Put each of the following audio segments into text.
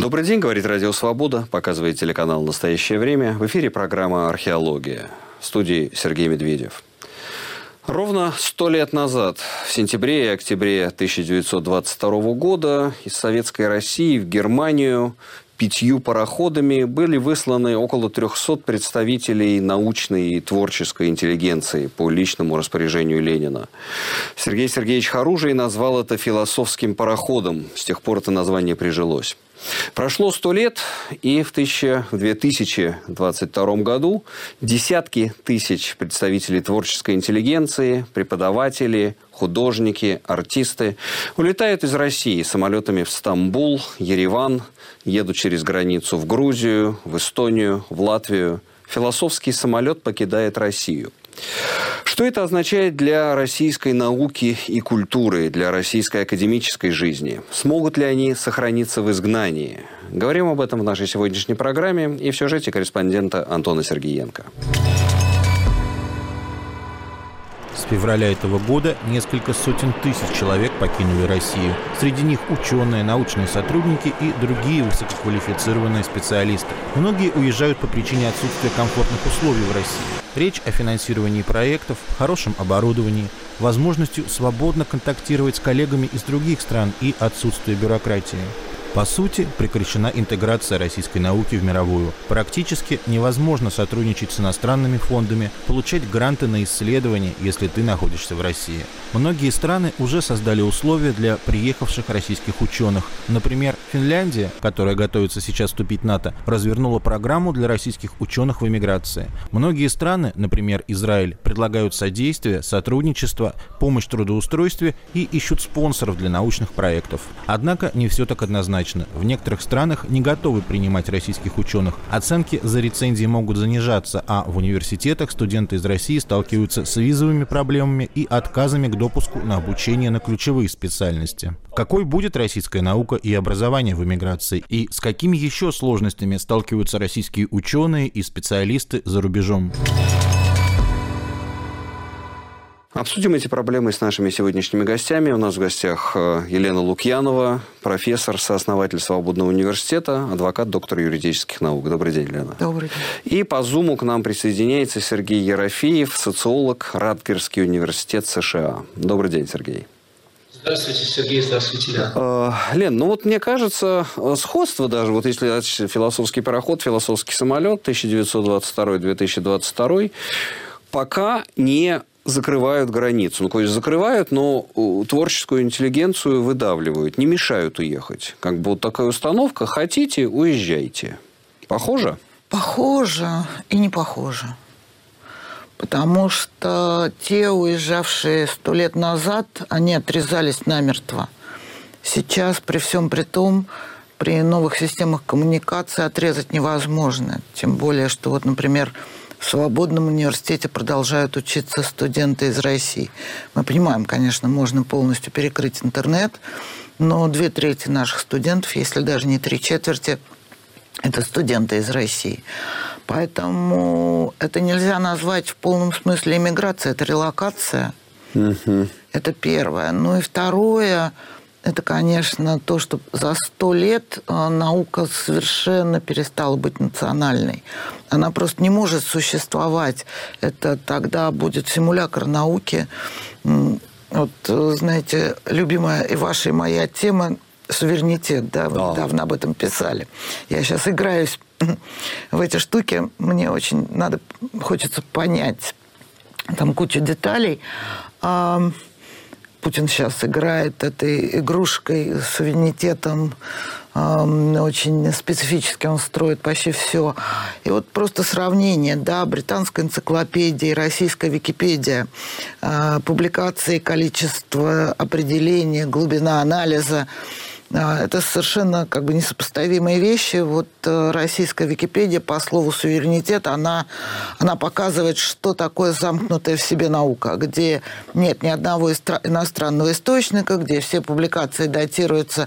Добрый день, говорит Радио Свобода, показывает телеканал «Настоящее время». В эфире программа «Археология». В студии Сергей Медведев. Ровно 100 лет назад, в сентябре и октябре 1922 года, из Советской России в Германию 5 пароходами были высланы около 300 представителей научной и творческой интеллигенции по личному распоряжению Ленина. Сергей Сергеевич Харужий назвал это философским пароходом. С тех пор это название прижилось. Прошло 100 лет, и в 2022 году десятки тысяч представителей творческой интеллигенции, преподаватели, художники, артисты улетают из России самолетами в Стамбул, Ереван, едут через границу в Грузию, в Эстонию, в Латвию. Философский самолет покидает Россию. Что это означает для российской науки и культуры, для российской академической жизни? Смогут ли они сохраниться в изгнании? Говорим об этом в нашей сегодняшней программе и в сюжете корреспондента Антона Сергеенко. С февраля этого года несколько сотен тысяч человек покинули Россию. Среди них ученые, научные сотрудники и другие высококвалифицированные специалисты. Многие уезжают по причине отсутствия комфортных условий в России. Речь о финансировании проектов, хорошем оборудовании, возможностью свободно контактировать с коллегами из других стран и отсутствие бюрократии. По сути, прекращена интеграция российской науки в мировую. Практически невозможно сотрудничать с иностранными фондами, получать гранты на исследования, если ты находишься в России. Многие страны уже создали условия для приехавших российских ученых. Например, Финляндия, которая готовится сейчас вступить в НАТО, развернула программу для российских ученых в эмиграции. Многие страны, например, Израиль, предлагают содействие, сотрудничество, помощь в трудоустройстве и ищут спонсоров для научных проектов. Однако не все так однозначно. В некоторых странах не готовы принимать российских ученых. Оценки за рецензии могут занижаться, а в университетах студенты из России сталкиваются с визовыми проблемами и отказами к допуску на обучение на ключевые специальности. Какой будет российская наука и образование в эмиграции? И с какими еще сложностями сталкиваются российские ученые и специалисты за рубежом? Обсудим эти проблемы с нашими сегодняшними гостями. У нас в гостях Елена Лукьянова, профессор, сооснователь Свободного университета, адвокат, доктор юридических наук. Добрый день, Елена. Добрый день. И по Зуму к нам присоединяется Сергей Ерофеев, социолог, Радгерский университет США. Добрый день, Сергей. Здравствуйте, Сергей. Здравствуйте, Лена. Лен, мне кажется, сходство даже, если философский пароход, философский самолет 1922-2022, пока не закрывают границу. Закрывают, но творческую интеллигенцию выдавливают, не мешают уехать. Такая установка: хотите, уезжайте. Похоже? Похоже и не похоже. Потому что те, уезжавшие 100 лет назад, они отрезались намертво. Сейчас, при всем при том, при новых системах коммуникации отрезать невозможно. Тем более, что например, в Свободном университете продолжают учиться студенты из России. Мы понимаем, конечно, можно полностью перекрыть интернет, но 2/3 наших студентов, если даже не 3/4, это студенты из России. Поэтому это нельзя назвать в полном смысле эмиграцией, это релокация. Это первое. И второе, это, конечно, то, что за 100 лет наука совершенно перестала быть национальной. Она просто не может существовать. Это тогда будет симулятор науки. Знаете, любимая и ваша, и моя тема – суверенитет. Да, вы недавно об этом писали. Я сейчас играюсь в эти штуки. Мне очень хочется понять. Там куча деталей. Путин сейчас играет этой игрушкой, суверенитетом, очень специфически он строит почти все. И просто сравнение, британская энциклопедия и российская Википедия, публикации, количество определений, глубина анализа. Это совершенно несопоставимые вещи. Российская Википедия по слову суверенитет, она показывает, что такое замкнутая в себе наука, где нет ни одного иностранного источника, где все публикации датируются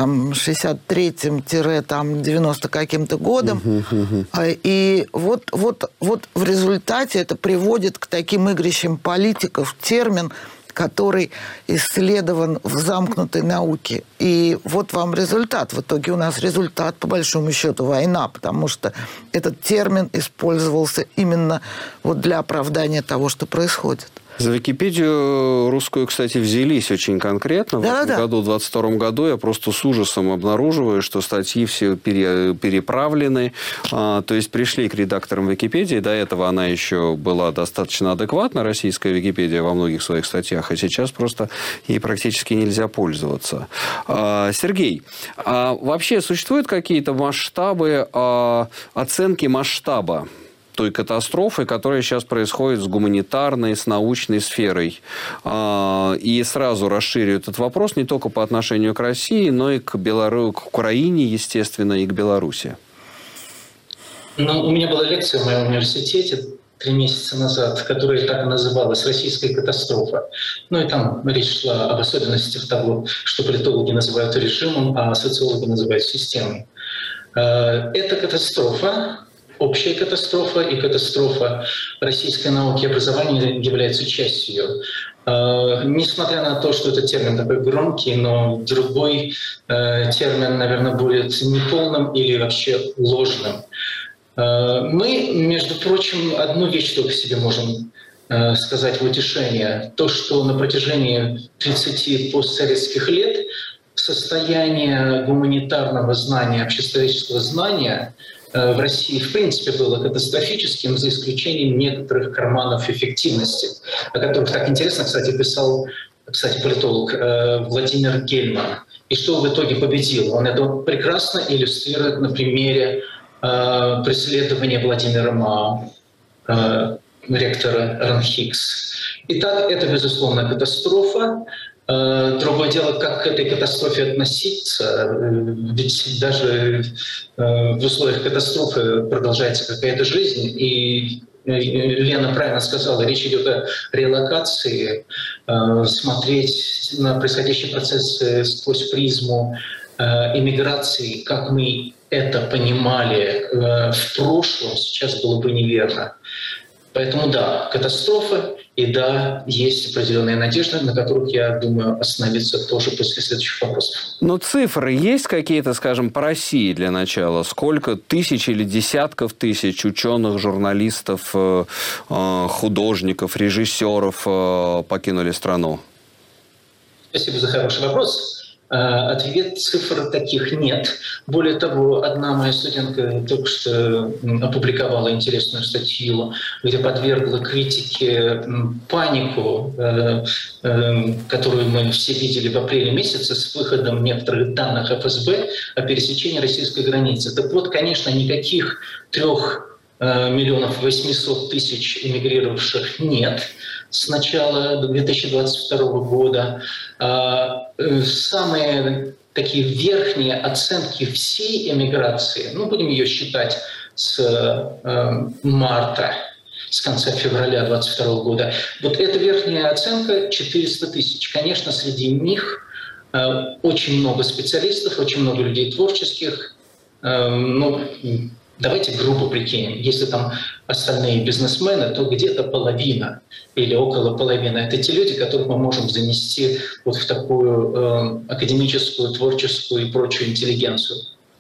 63-90 каким-то годом. И в результате это приводит к таким игрищам политиков термин который исследован в замкнутой науке. И вот вам результат. В итоге у нас результат, по большому счету, война, потому что этот термин использовался именно вот для оправдания того, что происходит. За Википедию русскую, кстати, взялись очень конкретно. В этом году, в 2022 году, я просто с ужасом обнаруживаю, что статьи все переправлены. То есть пришли к редакторам Википедии. До этого она еще была достаточно адекватна, российская Википедия, во многих своих статьях. А сейчас просто ей практически нельзя пользоваться. Сергей, вообще существуют какие-то масштабы, оценки масштаба той катастрофы, которая сейчас происходит с гуманитарной, с научной сферой? И сразу расширю этот вопрос не только по отношению к России, но и к Украине, естественно, и к Беларуси. Ну, у меня была лекция в моем университете 3 месяца назад, которая так и называлась «Российская катастрофа». Ну и там речь шла об особенностях того, что политологи называют режимом, а социологи называют системой. Эта катастрофа, общая катастрофа и катастрофа российской науки и образования является частью ее. Несмотря на то, что этот термин такой громкий, но другой термин, наверное, будет неполным или вообще ложным. Мы, между прочим, одну вещь только себе можем сказать в утешение. То, что на протяжении 30 постсоветских лет состояние гуманитарного знания, общечеловеческого знания в России в принципе было катастрофическим, за исключением некоторых карманов эффективности, о которых так интересно, кстати, писал политолог Владимир Гельман. И что в итоге победил? Он это прекрасно иллюстрирует на примере преследования Владимира Мао, ректора РАНХИКС. Итак, это, безусловно, катастрофа. Другое дело, как к этой катастрофе относиться. Ведь даже в условиях катастрофы продолжается какая-то жизнь. И Лена правильно сказала, речь идет о релокации, смотреть на происходящие процессы сквозь призму иммиграции, как мы это понимали в прошлом, сейчас было бы неверно. Поэтому да, катастрофа, и да, есть определенные надежды, на которых, я думаю, остановиться тоже после следующих вопросов. Но цифры есть какие-то, скажем, по России для начала? Сколько тысяч или десятков тысяч ученых, журналистов, художников, режиссеров покинули страну? Спасибо за хороший вопрос. Ответ: цифр таких нет. Более того, одна моя студентка только что опубликовала интересную статью, где подвергла критике панику, которую мы все видели в апреле месяце с выходом некоторых данных ФСБ о пересечении российской границы. Так вот, конечно, никаких 3 800 000 эмигрировавших нет с начала 2022 года. Самые такие верхние оценки всей эмиграции, ну, будем ее считать с марта, с конца февраля 2022 года, вот эта верхняя оценка 400 000. Конечно, среди них очень много специалистов, очень много людей творческих, ну, давайте грубо прикинем, если там остальные бизнесмены, то где-то половина или около половины. Это те люди, которых мы можем занести вот в такую академическую, творческую и прочую интеллигенцию.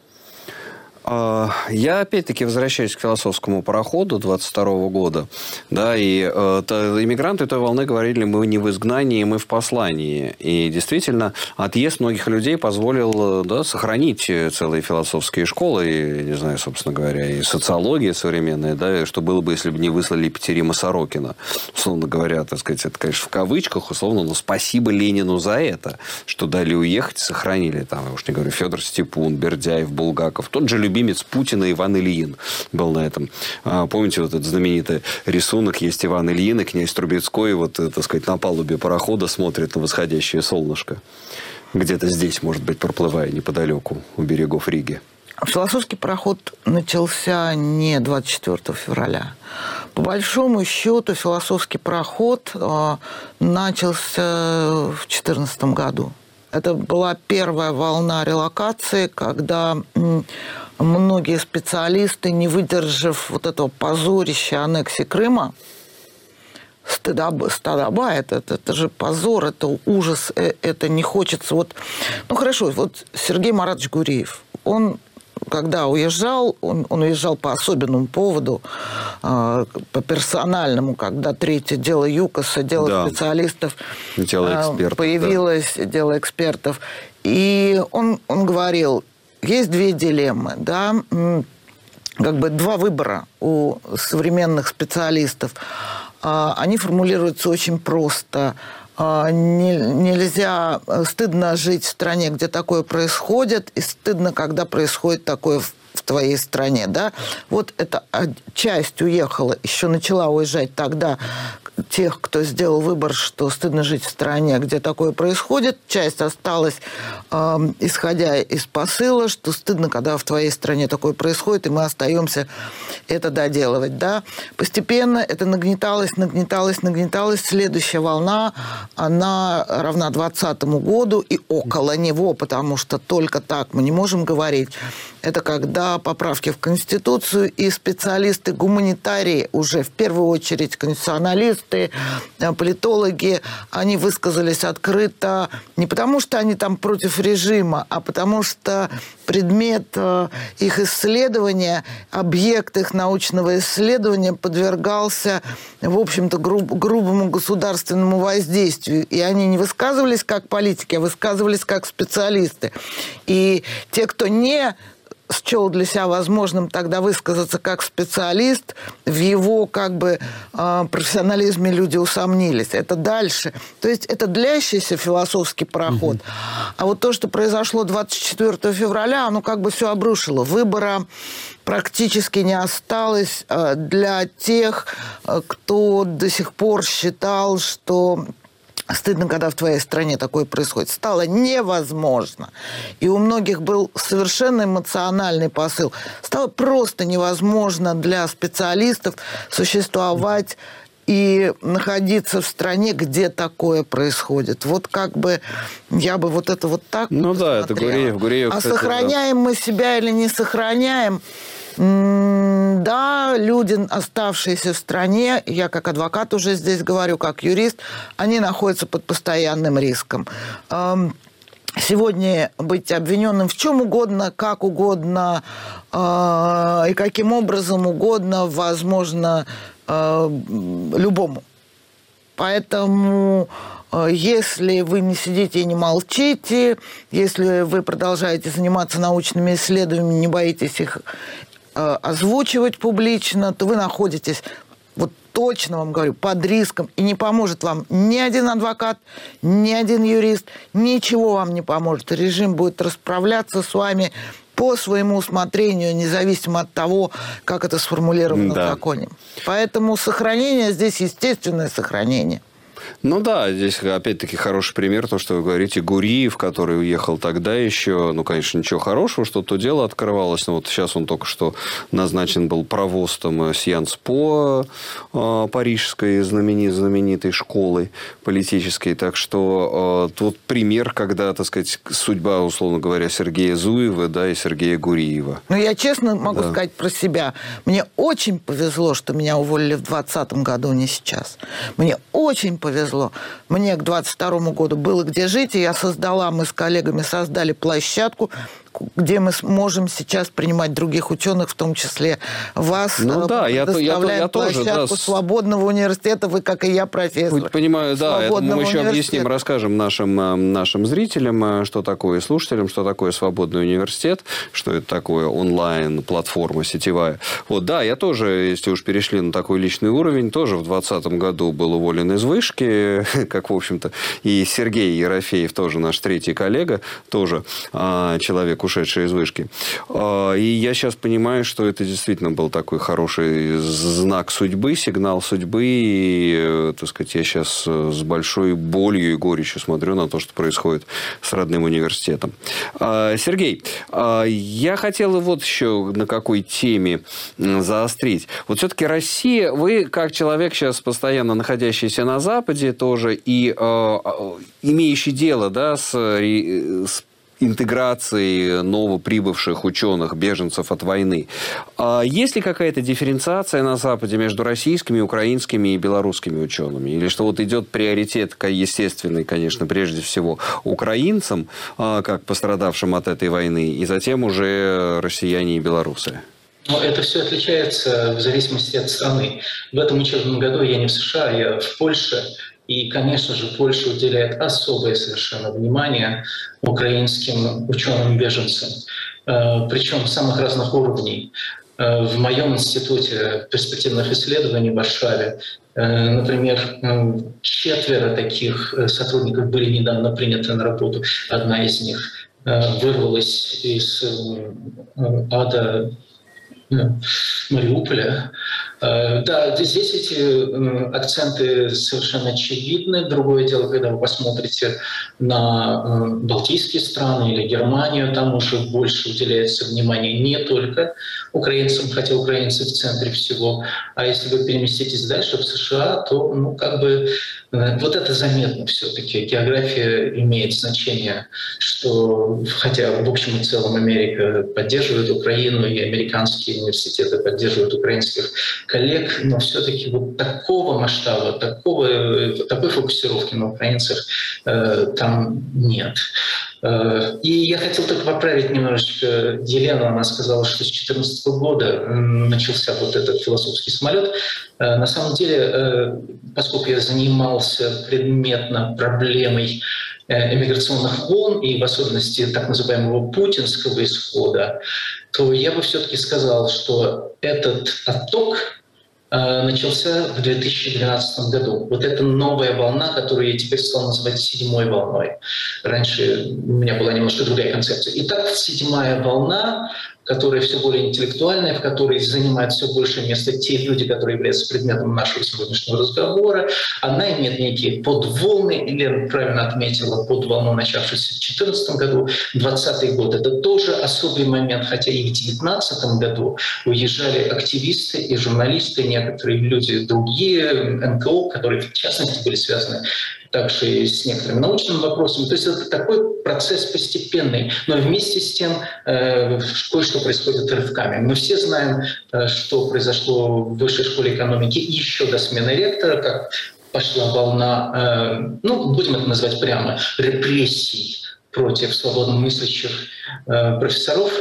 Я опять-таки возвращаюсь к философскому пароходу 22 года. Да, и иммигранты той волны говорили, мы не в изгнании, мы в послании. И действительно, отъезд многих людей позволил, да, сохранить целые философские школы, и, не знаю, собственно говоря, и социология современная, да, что было бы, если бы не выслали Екатерина Сорокина. Условно говоря, так сказать, это, конечно, в кавычках, условно, но спасибо Ленину за это, что дали уехать, сохранили. Там, я уж не говорю, Федор Степун, Бердяев, Булгаков, тот же любимец Путина Иван Ильин был на этом. Помните, вот этот знаменитый рисунок, есть Иван Ильин, и князь Трубецкой, вот, так сказать, на палубе парохода смотрит на восходящее солнышко. Где-то здесь, может быть, проплывая неподалеку, у берегов Риги. Философский пароход начался не 24 февраля. По большому счету, философский пароход начался в 2014 году. Это была первая волна релокации, когда многие специалисты, не выдержав вот этого позорища аннексии Крыма, стыдоба, это же позор, это ужас, это не хочется. Вот, ну хорошо, вот Сергей Маратович Гуриев, он когда уезжал, он уезжал по особенному поводу, по персональному, когда третье дело ЮКОСа, дело специалистов появилось, дело экспертов. И он говорил, есть две дилеммы, да, как бы два выбора у современных специалистов. Они формулируются очень просто. Нельзя, стыдно жить в стране, где такое происходит, и стыдно, когда происходит такое в твоей стране, да. Вот эта часть уехала, еще начала уезжать тогда, тех, кто сделал выбор, что стыдно жить в стране, где такое происходит. Часть осталась, исходя из посыла, что стыдно, когда в твоей стране такое происходит, и мы остаемся это доделывать. Да? Постепенно это нагнеталось. Следующая волна, она равна 2020 году и около него, потому что только так мы не можем говорить. Это когда поправки в Конституцию и специалисты, гуманитарии, уже в первую очередь конституционалисты, политологи, они высказались открыто не потому, что они там против режима, а потому что предмет их исследования, объект их научного исследования подвергался, в общем-то, грубому государственному воздействию. И они не высказывались как политики, а высказывались как специалисты. И те, кто не счел для себя возможным тогда высказаться как специалист, в его как бы профессионализме люди усомнились. Это дальше. То есть это длящийся философский пароход. А вот то, что произошло 24 февраля, оно как бы все обрушило. Выбора практически не осталось для тех, кто до сих пор считал, что стыдно, когда в твоей стране такое происходит. Стало невозможно. И у многих был совершенно эмоциональный посыл. Стало просто невозможно для специалистов существовать и находиться в стране, где такое происходит. Вот как бы я бы вот это вот так да, это Гуриев. А кстати, сохраняем мы себя или не сохраняем? Да, люди, оставшиеся в стране, я как адвокат уже здесь говорю, как юрист, они находятся под постоянным риском. Сегодня быть обвиненным в чем угодно, как угодно и каким образом угодно возможно любому. Поэтому если вы не сидите и не молчите, если вы продолжаете заниматься научными исследованиями, не боитесь их озвучивать публично, то вы находитесь, вот точно вам говорю, под риском, и не поможет вам ни один адвокат, ни один юрист, ничего вам не поможет. Режим будет расправляться с вами по своему усмотрению, независимо от того, как это сформулировано в законе. Поэтому сохранение здесь естественное сохранение. Ну да, здесь опять-таки хороший пример, то, что вы говорите, Гуриев, который уехал тогда еще, ну, конечно, ничего хорошего, что то дело открывалось, но вот сейчас он только что назначен был провостом Сьянс По парижской знаменитой школы политической, так что тут пример, когда, так сказать, судьба, условно говоря, Сергея Зуева, да, и Сергея Гуриева. Ну, я честно могу сказать про себя. Мне очень повезло, что меня уволили в 2020 году, не сейчас. Мне очень повезло. Мне к 22 году было где жить, и мы с коллегами создали площадку, где мы можем сейчас принимать других ученых, в том числе вас. Ну да, я площадку тоже, свободного университета, вы, как и я, профессор. Понимаю, да, это мы еще объясним, расскажем нашим зрителям, что такое, слушателям, что такое свободный университет, что это такое онлайн-платформа сетевая. Вот, да, я тоже, если уж перешли на такой личный уровень, тоже в 2020 году был уволен из вышки, как, в общем-то, и Сергей Ерофеев, тоже наш третий коллега, тоже человек, ушедший из вышки. И я сейчас понимаю, что это действительно был такой хороший знак судьбы, сигнал судьбы. И, так сказать, я сейчас с большой болью и горечью смотрю на то, что происходит с родным университетом. Сергей, я хотел вот еще на какой теме заострить. Вот все-таки Россия, вы как человек сейчас постоянно находящийся на Западе тоже и имеющий дело, да, с интеграции новоприбывших ученых, беженцев от войны. Есть ли какая-то дифференциация на Западе между российскими, украинскими и белорусскими учеными? Или что вот идет приоритет, естественный, конечно, прежде всего, украинцам, как пострадавшим от этой войны, и затем уже россияне и белорусы? Но это все отличается в зависимости от страны. В этом учебном году я не в США, я в Польше. И, конечно же, Польша уделяет особое совершенно внимание украинским ученым-беженцам, причем самых разных уровней. В моем институте перспективных исследований в Варшаве, например, 4 таких сотрудников были недавно приняты на работу. Одна из них вырвалась из ада Мариуполя. Да, здесь эти акценты совершенно очевидны. Другое дело, когда вы посмотрите на Балтийские страны или Германию, там уже больше уделяется внимания не только украинцам, хотя украинцы в центре всего, а если вы переместитесь дальше в США, то вот это заметно все-таки. География имеет значение, что хотя в общем и целом Америка поддерживает Украину, и американские университеты поддерживают украинских коллег, но все-таки вот такого масштаба, такой фокусировки на украинцах там нет. И я хотел только поправить немножечко Елену. Она сказала, что с 2014 года начался вот этот философский самолет. На самом деле, поскольку я занимался предметно проблемой эмиграционных волн и в особенности так называемого путинского исхода, то я бы все-таки сказал, что этот отток начался в 2012 году. Вот эта новая волна, которую я теперь стал называть 7-й волной. Раньше у меня была немножко другая концепция. Итак, 7-я волна, которая все более интеллектуальная, в которой занимают все большее место те люди, которые являются предметом нашего сегодняшнего разговора, она имеет некие подволны, или правильно отметила, подволну, начавшуюся в 2014 году. 2020 год — это тоже особый момент, хотя и в 2019 году уезжали активисты и журналисты, некоторые люди другие, НКО, которые в частности были связаны также и с некоторыми научными вопросами. То есть это такой процесс постепенный, но вместе с тем кое-что происходит рывками. Мы все знаем, что произошло в Высшей школе экономики еще до смены ректора, как пошла волна, будем это назвать прямо, репрессий против свободно мыслящих профессоров.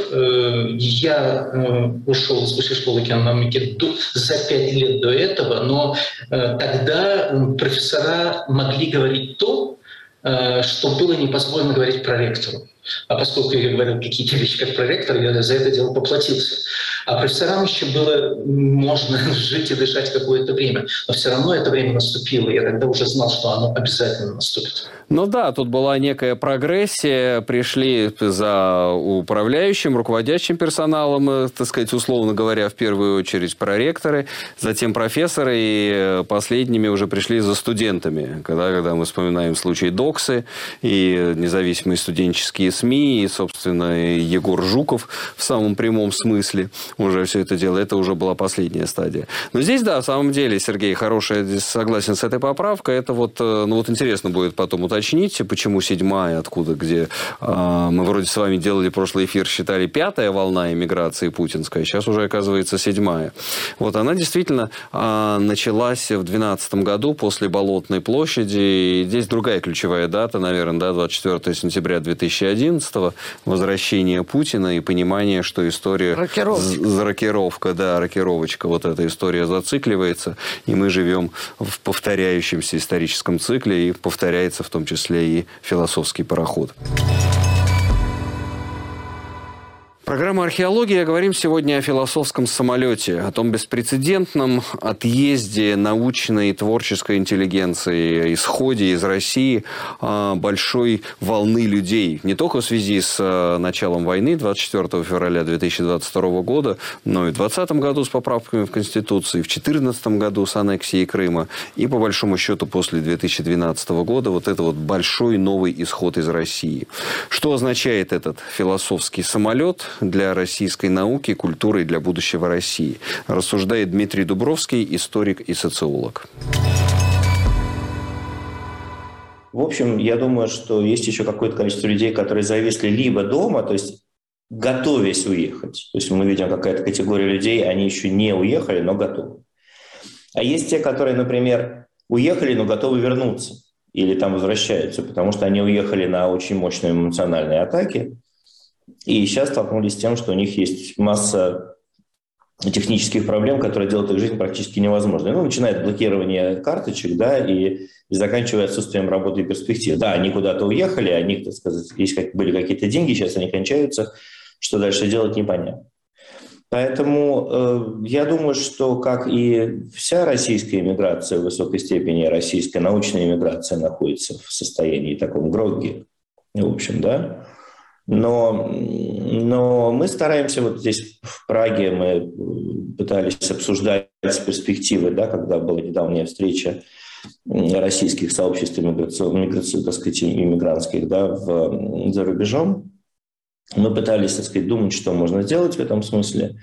Я ушел из Высшей школы экономики за 5 лет до этого, но тогда профессора могли говорить то, что было не позволено говорить проректору. А поскольку я говорил какие-то вещи как проректор, я за это дело поплатился. А профессорам еще было можно жить и дышать какое-то время. Но все равно это время наступило. Я тогда уже знал, что оно обязательно наступит. Ну да, тут была некая прогрессия. Пришли за управляющим, руководящим персоналом, так сказать, условно говоря, в первую очередь проректоры, затем профессоры, и последними уже пришли за студентами. Когда мы вспоминаем случай Доксы и независимые студенческие СМИ, и, собственно, Егор Жуков в самом прямом смысле уже все это дело. Это уже была последняя стадия. Но здесь, да, в самом деле, Сергей, хорошая, согласен с этой поправкой. Это вот интересно будет потом уточнить, почему 7-я, откуда, где мы вроде с вами делали прошлый эфир, считали 5-я волна эмиграции путинская, сейчас уже оказывается 7-я. Вот она действительно началась в 2012 году после Болотной площади. И здесь другая ключевая дата, наверное, да, 24 сентября 2011, возвращение Путина и понимание, что история... Рокировка, да, рокировочка. Вот эта история зацикливается, и мы живем в повторяющемся историческом цикле, и повторяется в том числе и философский пароход. Программа «Археология». Говорим сегодня о философском самолете, о том беспрецедентном отъезде научной и творческой интеллигенции, исходе из России большой волны людей. Не только в связи с началом войны 24 февраля 2022 года, но и в 2020 году с поправками в Конституции, в 2014 году с аннексией Крыма. И, по большому счету, после 2012 года вот это вот большой новый исход из России. Что означает этот философский самолет для российской науки, культуры и для будущего России? Рассуждает Дмитрий Дубровский, историк и социолог. в общем, я думаю, что есть еще какое-то количество людей, которые зависли либо дома, то есть готовясь уехать. То есть мы видим какая-то категория людей, они еще не уехали, но готовы. А есть те, которые, например, уехали, но готовы вернуться или там возвращаются, потому что они уехали на очень мощные эмоциональные атаки и сейчас столкнулись с тем, что у них есть масса технических проблем, которые делают их жизнь практически невозможной. Ну, начиная от блокирования карточек, да, и заканчивая отсутствием работы и перспектив. Да, они куда-то уехали, у них, так сказать, были какие-то деньги, сейчас они кончаются, что дальше делать непонятно. Поэтому я думаю, что, как и вся российская иммиграция в высокой степени, российская научная иммиграция находится в состоянии таком грогги, в общем, да. Но мы стараемся, вот здесь в Праге мы пытались обсуждать перспективы, да, когда была недавняя встреча российских сообществ так сказать, иммигрантских, да, за рубежом. Мы пытались, так сказать, думать, что можно сделать в этом смысле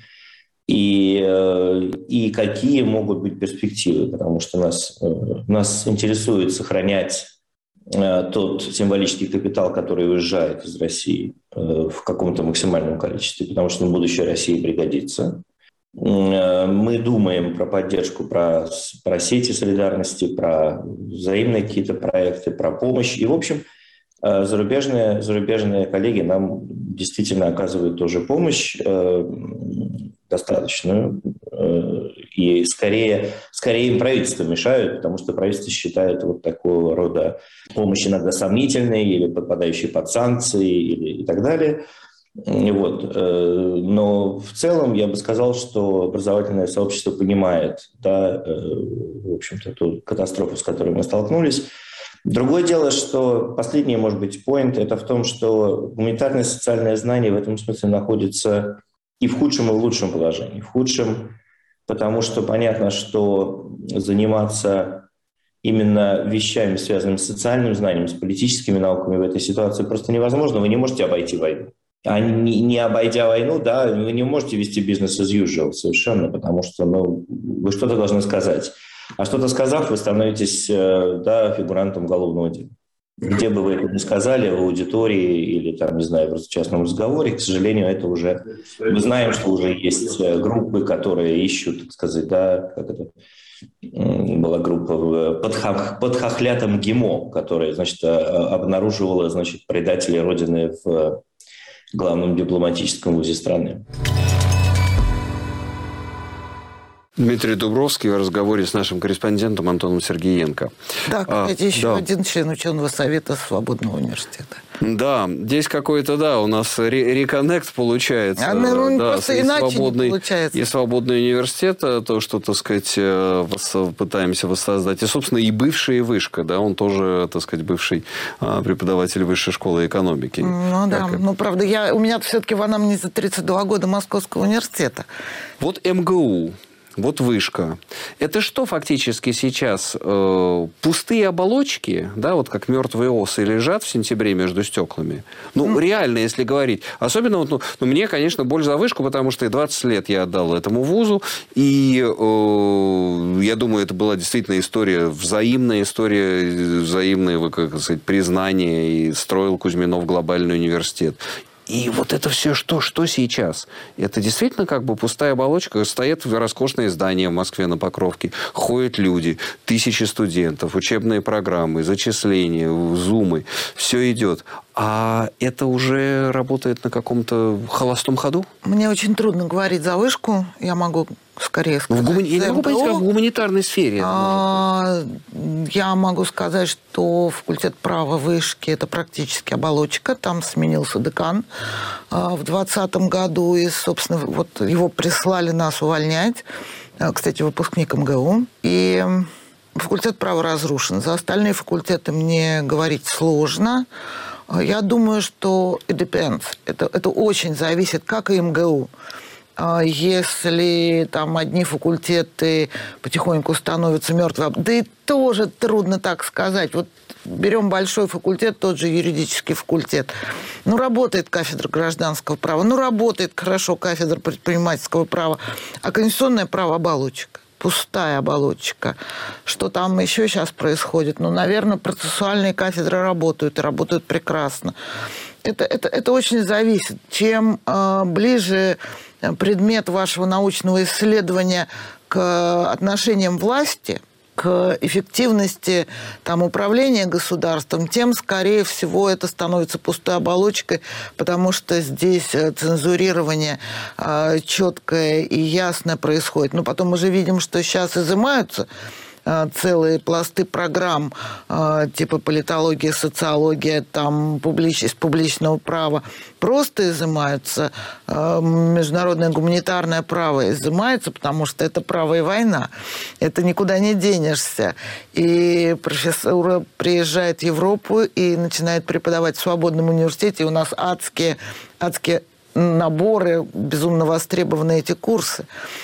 и какие могут быть перспективы, потому что нас интересует сохранять тот символический капитал, который уезжает из России в каком-то максимальном количестве, потому что на будущее России пригодится. Мы думаем про поддержку, про сети солидарности, про взаимные какие-то проекты, про помощь. И, в общем, зарубежные коллеги нам действительно оказывают тоже помощь достаточную. И скорее им правительство мешают, потому что правительство считает вот такого рода помощь иногда сомнительной или подпадающей под санкции и так далее. Вот. Но в целом я бы сказал, что образовательное сообщество понимает, да, в общем-то, ту катастрофу, с которой мы столкнулись. Другое дело, что последний, может быть, поинт, это в том, что гуманитарное и социальное знание в этом смысле находится и в худшем, и в лучшем положении. В худшем, потому что понятно, что заниматься именно вещами, связанными с социальным знанием, с политическими науками в этой ситуации просто невозможно. Вы не можете обойти войну. А не обойдя войну, да, вы не можете вести бизнес as usual совершенно, потому что вы что-то должны сказать. А что-то сказав, вы становитесь, да, фигурантом уголовного дела. Где бы вы это ни сказали, в аудитории или, там, не знаю, в частном разговоре, к сожалению, это уже... Мы знаем, что уже есть группы, которые ищут, так сказать, да, как это... Была группа под Хохлятом ГИМО, которая, значит, обнаруживала, значит, предателей Родины в главном дипломатическом вузе страны. Дмитрий Дубровский в разговоре с нашим корреспондентом Антоном Сергеенко. Да, кстати, еще один член ученого совета Свободного университета. Да, здесь какой-то, да, у нас реконнект получается. Просто иначе не получается. И свободный университет, то, что, так сказать, пытаемся воссоздать. И, собственно, и бывшая вышка, да, он тоже, так сказать, бывший преподаватель высшей школы экономики. Ну да, правда, у меня все-таки в анамнезе 32 года Московского университета. Вот МГУ. Вот вышка. Это что фактически сейчас? Пустые оболочки, да, вот как мертвые осы лежат в сентябре между стеклами? Реально, если говорить. Особенно, мне, конечно, боль за вышку, потому что 20 лет я отдал этому вузу. И я думаю, это была действительно взаимное, как сказать, признание. И строил Кузьминов глобальный университет. И вот это все что сейчас? Это действительно как бы пустая оболочка. Стоят роскошные здания в Москве на Покровке. Ходят люди, тысячи студентов, учебные программы, зачисления, зумы. Все идет. А это уже работает на каком-то холостом ходу? Мне очень трудно говорить за вышку. Я могу скорее сказать... Я не могу понять, как в гуманитарной сфере. Я могу сказать, что факультет права вышки – это практически оболочка. Там сменился декан в 2020 году. И, собственно, вот его прислали нас увольнять. Кстати, выпускник МГУ. И факультет права разрушен. За остальные факультеты мне говорить сложно. Я думаю, что it depends. Это очень зависит, как и МГУ. Если там одни факультеты потихоньку становятся мертвыми, да и тоже трудно так сказать. Вот берем большой факультет, тот же юридический факультет. Работает кафедра гражданского права, работает хорошо кафедра предпринимательского права, а конституционное право – оболочка. пустая оболочка. Что там еще сейчас происходит? Ну, наверное, процессуальные кафедры работают, и работают прекрасно. Это очень зависит. Чем ближе предмет вашего научного исследования к отношениям власти, к эффективности там, управления государством, тем, скорее всего, это становится пустой оболочкой, потому что здесь цензурирование четкое и ясное происходит. Но потом мы же видим, что сейчас изымаются целые пласты программ типа политология, социология, там, из публичного права просто изымаются. Международное гуманитарное право изымается, потому что это право и война. Это никуда не денешься. И профессура приезжает в Европу и начинает преподавать в свободном университете. И у нас адские наборы, безумно востребованы эти курсы.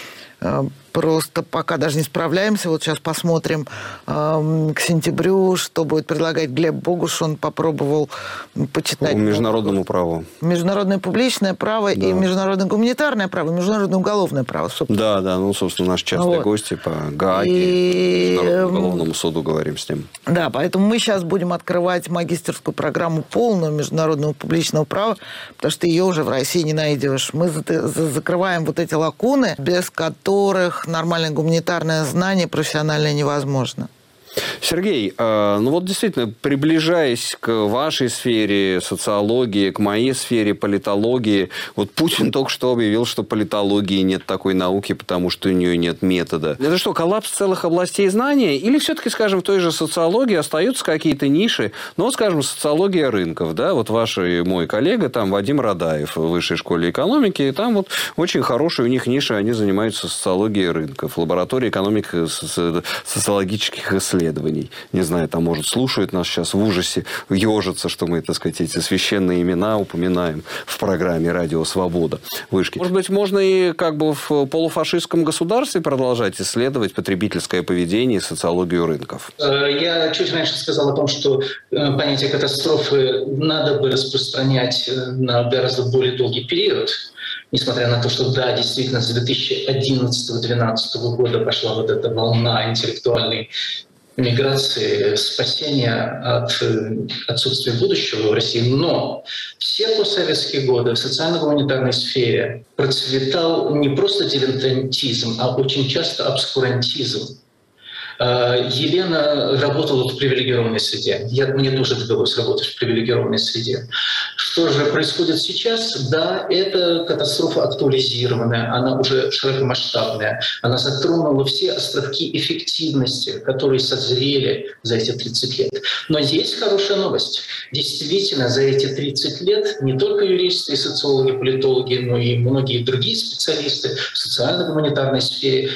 Просто пока даже не справляемся. Вот сейчас посмотрим к сентябрю, что будет предлагать Глеб Богуш. Он попробовал почитать. По международному праву. Международное публичное право, да. И международное гуманитарное право, и международное уголовное право. Собственно. Да, ну, собственно, наши частые гости по Гааге, Международному уголовному суду говорим с ним. Да, поэтому мы сейчас будем открывать магистерскую программу полную международного публичного права, потому что ее уже в России не найдешь. Мы закрываем вот эти лакуны, без которых нормальное гуманитарное знание профессиональное невозможно. Сергей, ну вот действительно, приближаясь к вашей сфере социологии, к моей сфере политологии, вот Путин только что объявил, что политологии нет такой науки, потому что у нее нет метода. Это что, коллапс целых областей знания? Или все-таки, скажем, в той же социологии остаются какие-то ниши? Ну, скажем, социология рынков, да, вот ваш и мой коллега, там, Вадим Радаев в Высшей школе экономики, и там вот очень хорошие у них ниши, они занимаются социологией рынков, лабораторией экономики социологических исследований. Не знаю, там, может, слушают нас сейчас в ужасе, ежатся, что мы, так сказать, эти священные имена упоминаем в программе «Радио Свобода» вышки. Может быть, можно и как бы в полуфашистском государстве продолжать исследовать потребительское поведение и социологию рынков? Я чуть раньше сказал о том, что понятие катастрофы надо бы распространять на гораздо более долгий период. Несмотря на то, что, да, действительно, с 2011-2012 года пошла вот эта волна интеллектуальной миграции, спасения от отсутствия будущего в России. Но все постсоветские годы в социально-гуманитарной сфере процветал не просто дилетантизм, а очень часто обскурантизм. Елена работала в привилегированной среде. Мне тоже довелось работать в привилегированной среде. Что же происходит сейчас? Да, эта катастрофа актуализированная, она уже широкомасштабная. Она затронула все островки эффективности, которые созрели за эти 30 лет. Но есть хорошая новость. Действительно, за эти 30 лет не только юристы и социологи, политологи, но и многие другие специалисты в социально-гуманитарной сфере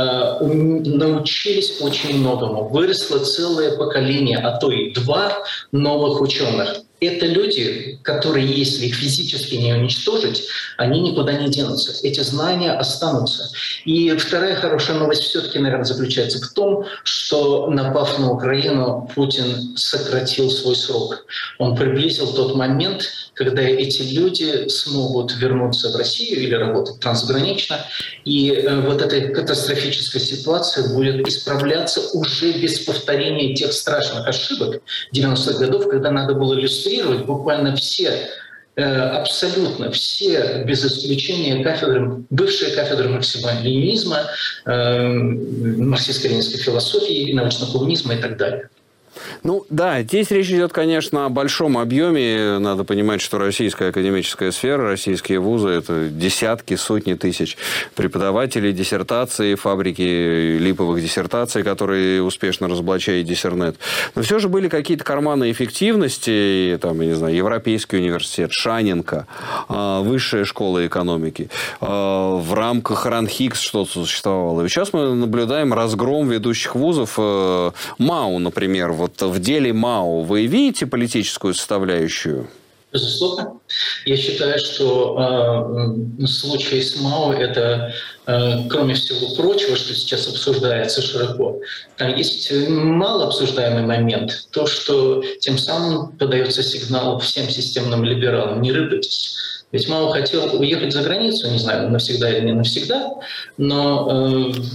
научились очень многому. Выросло целое поколение, а то и два новых ученых. Это люди, которые, если их физически не уничтожить, они никуда не денутся. Эти знания останутся. И вторая хорошая новость все-таки, наверное, заключается в том, что, напав на Украину, Путин сократил свой срок. Он приблизил тот момент, когда эти люди смогут вернуться в Россию или работать трансгранично. И вот эта катастрофическая ситуация будет исправляться уже без повторения тех страшных ошибок 90-х годов, когда надо было иллюстрировать буквально все, абсолютно все, без исключения, кафедры, бывшие кафедры марксизма-ленинизма, марксистско-ленинской философии, научного коммунизма и так далее. Ну да, здесь речь идет, конечно, о большом объеме. Надо понимать, что российская академическая сфера, российские вузы – это десятки, сотни тысяч преподавателей, диссертаций, фабрики липовых диссертаций, которые успешно разоблачает Диссернет. Но все же были какие-то карманы эффективности, там, я не знаю, Европейский университет, Шаненко, Высшая школа экономики. В рамках РАНХИКС что-то существовало. И сейчас мы наблюдаем разгром ведущих вузов. МАУ, например, вот в деле МАУ вы видите политическую составляющую? Безусловно. Я считаю, что случай с МАУ – это, кроме всего прочего, что сейчас обсуждается широко, там есть мало обсуждаемый момент. То, что тем самым подается сигнал всем системным либералам: не рыпайтесь. Ведь МАУ хотел уехать за границу, не знаю, навсегда или не навсегда, но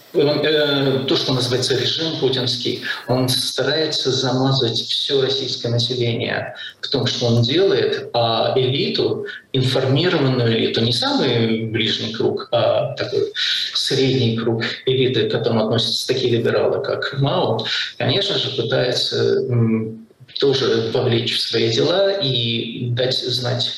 то, что называется режим путинский, он старается замазать все российское население в том, что он делает, а элиту, информированную элиту, не самый ближний круг, а такой средний круг элиты, к которому относятся такие либералы, как Мао, конечно же, пытается тоже вовлечь в свои дела и дать знать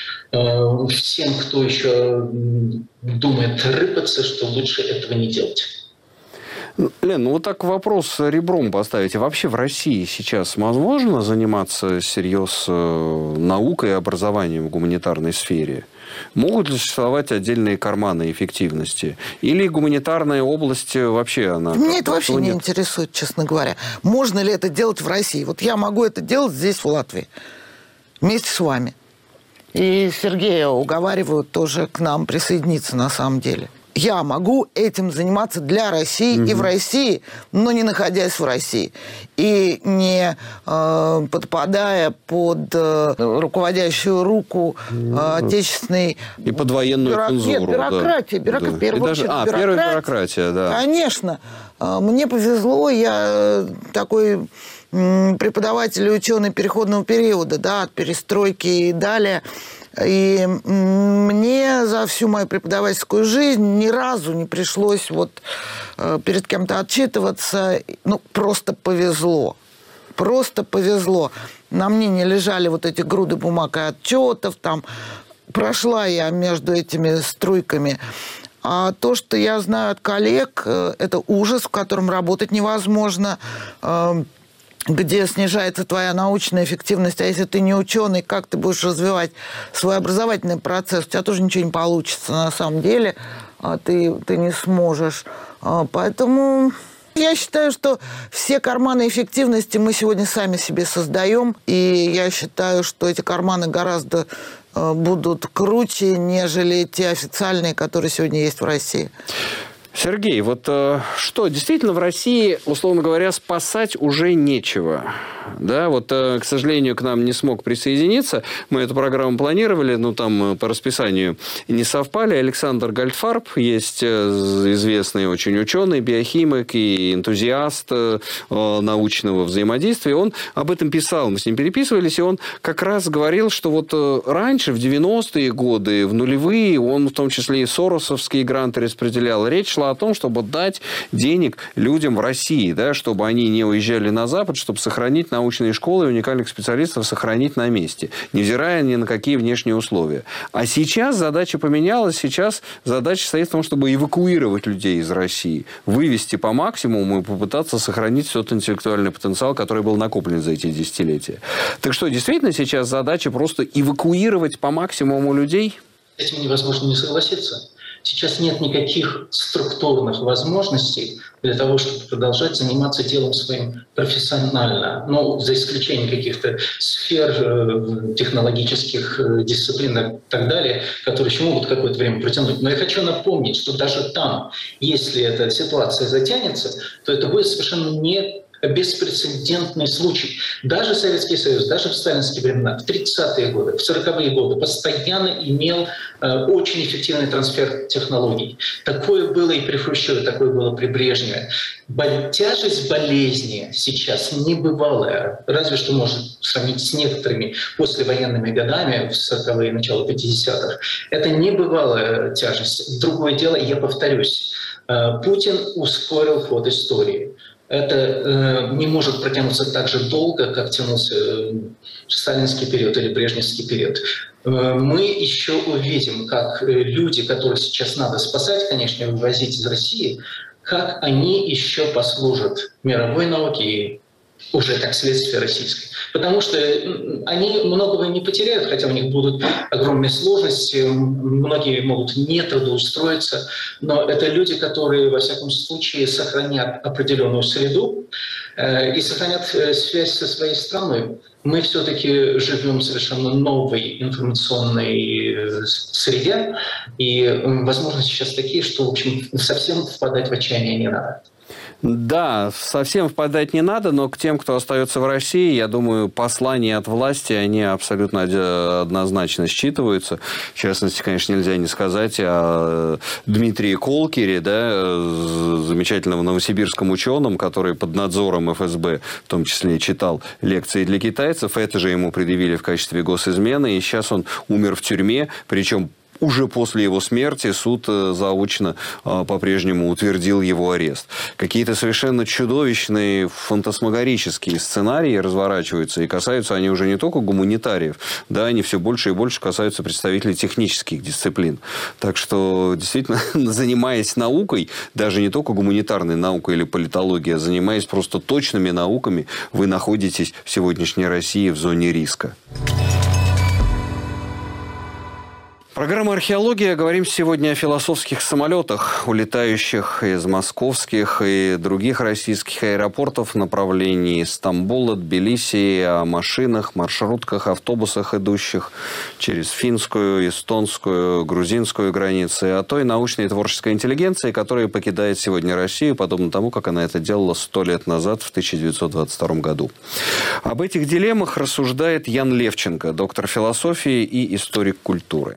всем, кто еще думает рыпаться, что лучше этого не делать. Лен, ну вот так вопрос ребром поставите. Вообще в России сейчас возможно заниматься всерьез наукой и образованием в гуманитарной сфере? Могут ли существовать отдельные карманы эффективности? Или гуманитарная область вообще она... Меня это вообще не интересует, честно говоря. Можно ли это делать в России? Вот я могу это делать здесь, в Латвии, вместе с вами. И Сергея уговариваю тоже к нам присоединиться на самом деле. Я могу этим заниматься для России и в России, но не находясь в России. И не подпадая под руководящую руку отечественной... И под военную цензуру. Нет, бюрократия. Да. Первая бюрократия, да. Конечно. Мне повезло, я такой преподаватель и ученый переходного периода, да, от перестройки и далее. И мне за всю мою преподавательскую жизнь ни разу не пришлось вот перед кем-то отчитываться. Ну, просто повезло. Просто повезло. На мне не лежали вот эти груды бумаг и отчетов. Там прошла я между этими струйками. А то, что я знаю от коллег, это ужас, в котором работать невозможно, где снижается твоя научная эффективность, а если ты не ученый, как ты будешь развивать свой образовательный процесс? У тебя тоже ничего не получится на самом деле, ты не сможешь. Поэтому я считаю, что все карманы эффективности мы сегодня сами себе создаем, и я считаю, что эти карманы гораздо будут круче, нежели те официальные, которые сегодня есть в России. Сергей, вот что, действительно в России, условно говоря, спасать уже нечего? Да, вот, к сожалению, к нам не смог присоединиться. Мы эту программу планировали, но там по расписанию не совпали. Александр Гальдфарб есть известный очень ученый, биохимик и энтузиаст научного взаимодействия. Он об этом писал, мы с ним переписывались, и он как раз говорил, что вот раньше, в 90-е годы, в нулевые, он в том числе и соросовские гранты распределял. Речь шла о том, чтобы дать денег людям в России, да, чтобы они не уезжали на Запад, чтобы сохранить научные школы и уникальных специалистов сохранить на месте, невзирая ни на какие внешние условия. А сейчас задача поменялась. Сейчас задача стоит в том, чтобы эвакуировать людей из России, вывести по максимуму и попытаться сохранить тот интеллектуальный потенциал, который был накоплен за эти десятилетия. Так что, действительно, сейчас задача просто эвакуировать по максимуму людей? С этим невозможно не согласиться. Сейчас нет никаких структурных возможностей для того, чтобы продолжать заниматься делом своим профессионально. Но за исключением каких-то сфер, технологических дисциплин и так далее, которые еще могут какое-то время протянуть. Но я хочу напомнить, что даже там, если эта ситуация затянется, то это будет совершенно не беспрецедентный случай. Даже Советский Союз, даже в сталинские времена, в 30-е годы, в 40-е годы постоянно имел очень эффективный трансфер технологий. Такое было и при Хрущеве, такое было при Брежневе. Тяжесть болезни сейчас небывалая, разве что можно сравнить с некоторыми послевоенными годами в 40-е и начало 50-х. Это небывалая тяжесть. Другое дело, я повторюсь, Путин ускорил ход истории. Это не может протянуться так же долго, как тянулся сталинский период или брежневский период. Мы еще увидим, как люди, которых сейчас надо спасать, конечно, и вывозить из России, как они еще послужат мировой науке и уже как следствие российской. Потому что они многого не потеряют, хотя у них будут огромные сложности, многие могут не трудоустроиться, но это люди, которые, во всяком случае, сохранят определенную среду и сохранят связь со своей страной. Мы все-таки живем в совершенно новой информационной среде, и возможности сейчас такие, что, в общем, совсем впадать в отчаяние не надо. Да, совсем впадать не надо, но к тем, кто остается в России, я думаю, послания от власти, они абсолютно однозначно считываются. В частности, конечно, нельзя не сказать о Дмитрии Колкере, да, замечательном новосибирском ученом, который под надзором ФСБ, в том числе, читал лекции для китайцев. Это же ему предъявили в качестве госизмены, и сейчас он умер в тюрьме, причем уже после его смерти суд заочно по-прежнему утвердил его арест. Какие-то совершенно чудовищные фантасмагорические сценарии разворачиваются, и касаются они уже не только гуманитариев, да, они все больше и больше касаются представителей технических дисциплин. Так что, действительно, занимаясь наукой, даже не только гуманитарной наукой или политологией, а занимаясь просто точными науками, вы находитесь в сегодняшней России в зоне риска. Программа «Археология». Говорим сегодня о философских самолетах, улетающих из московских и других российских аэропортов в направлении Стамбула, Тбилиси, о машинах, маршрутках, автобусах, идущих через финскую, эстонскую, грузинскую границы, о той научной и творческой интеллигенции, которая покидает сегодня Россию, подобно тому, как она это делала 100 лет назад, в 1922 году. Об этих дилеммах рассуждает Ян Левченко, доктор философии и историк культуры.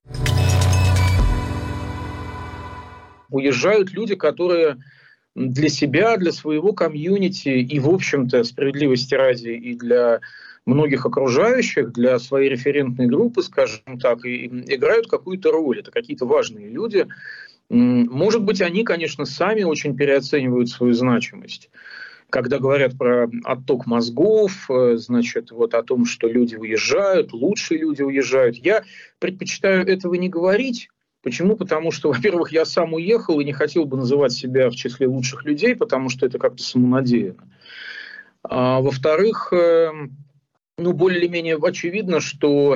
Уезжают люди, которые для себя, для своего комьюнити и, в общем-то, справедливости ради, и для многих окружающих, для своей референтной группы, скажем так, и играют какую-то роль. Это какие-то важные люди. Может быть, они, конечно, сами очень переоценивают свою значимость. Когда говорят про отток мозгов, значит, вот о том, что люди уезжают, лучшие люди уезжают, я предпочитаю этого не говорить. Почему? Потому что, во-первых, я сам уехал и не хотел бы называть себя в числе лучших людей, потому что это как-то самонадеянно. А во-вторых, более или менее очевидно, что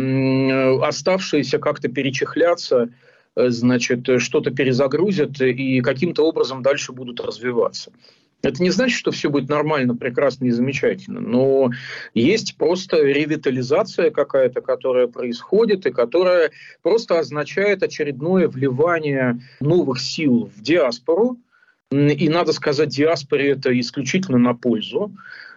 оставшиеся как-то перечехлятся, значит, что-то перезагрузят и каким-то образом дальше будут развиваться. Это не значит, что все будет нормально, прекрасно и замечательно, но есть просто ревитализация какая-то, которая происходит и которая просто означает очередное вливание новых сил в диаспору. И, надо сказать, диаспоре это исключительно на пользу.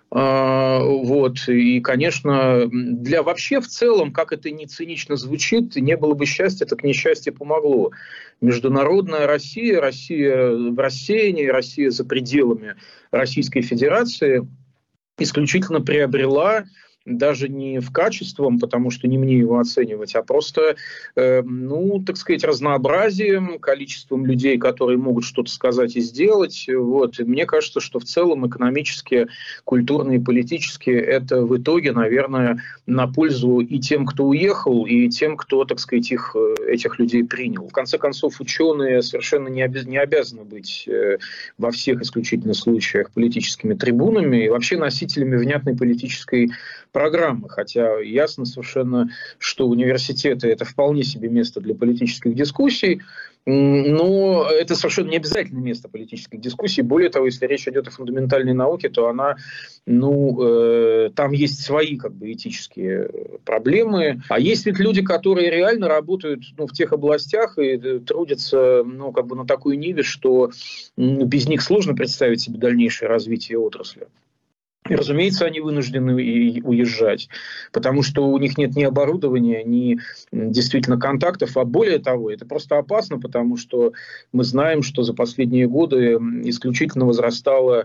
Вот. И, конечно, для вообще в целом, как это ни цинично звучит, не было бы счастья, так несчастье помогло. Международная Россия, Россия в рассеянии, Россия за пределами Российской Федерации исключительно приобрела даже не в качеством, потому что не мне его оценивать, а просто, так сказать, разнообразием, количеством людей, которые могут что-то сказать и сделать. Вот. И мне кажется, что в целом экономически, культурно и политически это в итоге, наверное, на пользу и тем, кто уехал, и тем, кто, так сказать, этих людей принял. В конце концов, ученые совершенно не обязаны быть во всех исключительно случаях политическими трибунами и вообще носителями внятной политической программы, хотя ясно совершенно, что университеты – это вполне себе место для политических дискуссий, но это совершенно не обязательно место политических дискуссий. Более того, если речь идет о фундаментальной науке, то она, там есть свои этические проблемы. А есть ведь люди, которые реально работают в тех областях и трудятся на такой ниве, что без них сложно представить себе дальнейшее развитие отрасли. И, разумеется, они вынуждены уезжать, потому что у них нет ни оборудования, ни действительно контактов, а более того, это просто опасно, потому что мы знаем, что за последние годы исключительно возрастал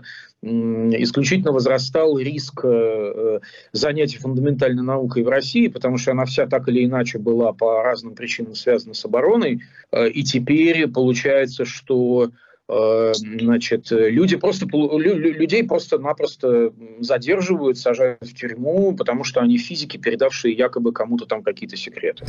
риск занятий фундаментальной наукой в России, потому что она вся так или иначе была по разным причинам связана с обороной, и теперь получается, что людей просто-напросто задерживают, сажают в тюрьму, потому что они физики, передавшие якобы кому-то там какие-то секреты.